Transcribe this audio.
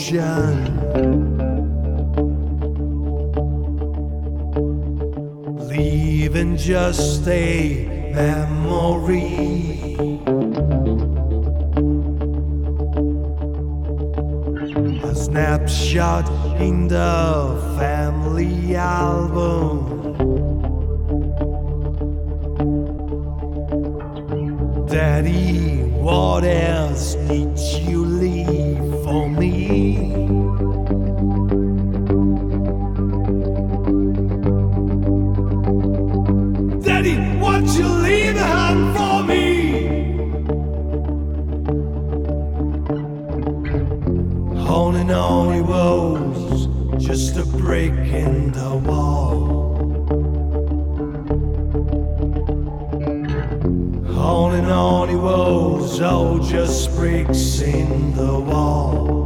ocean. Leaving just a memory. A snapshot in the family album. Daddy, what else did you leave for me? Daddy, what you leave behind for me? Holding on it was just a break in the wall. Holding on it was all just bricks in the wall.